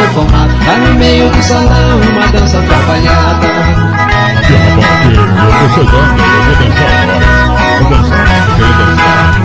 perfumado, lá no meio do salão, uma dança atrapalhada. Aqui, rapaz, aqui, eu tô chegando, eu vou dançar agora. Vou dançar, eu quero dançar.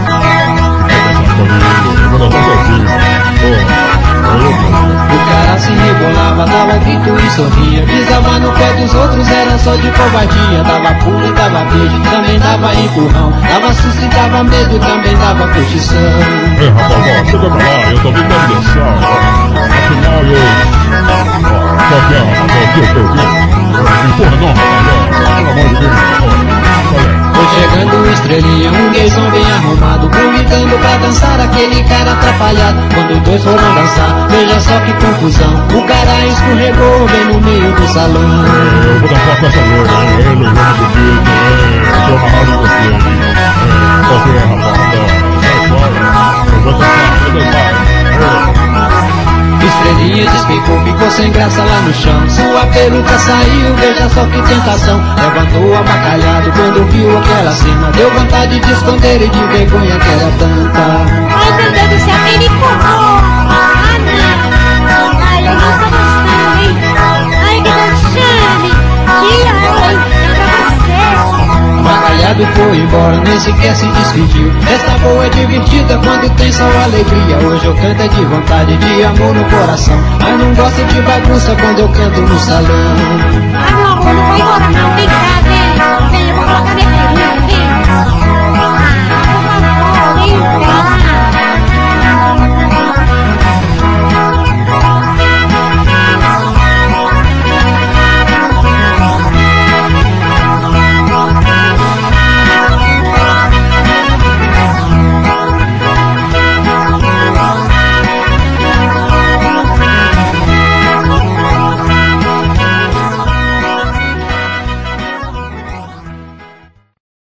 Eu vou dançar sozinho. O cara se rebolava, dava grito e sorria, pisava no pé dos outros, era só de covardia. Dava pulo e dava beijo, também dava empurrão, dava susto e dava medo, também dava curtição. Ei, rapaz, ó, chega pra lá, eu também quero dançar. Afinal, qual que é, rapaz? O que? Empurra não, rapaz, pelo amor de Deus. Foi chegando estrelinha, um gayzão bem arrumado, convidando pra dançar aquele cara atrapalhado. Quando dois foram dançar, veja só que confusão, o cara escorregou bem no meio do salão. Eu vou dançar com essa loira, ele vamos subir, eu tô amarrado em você. Qual que é, rapaz? Sai fora, eu vou dançar. Estrelinha despicou, ficou sem graça lá no chão, sua peruca saiu, veja só que tentação. Levantou abacalhado quando viu aquela cena, deu vontade de esconder e de vergonha que era tanta. Ai, meu Deus do céu, quem me empurrou? Ah, não. Ai, eu não tô gostando, hein? Ai, que dançame. Tia, ai, é pra você. Abacalhado foi embora, nem sequer se despediu. Esta boa é divertida quando tem só alegria. Hoje eu canto é de vontade, de amor no coração, mas não gosto de bagunça quando eu canto no salão. Ah, meu amor, não vou embora não, tem casa.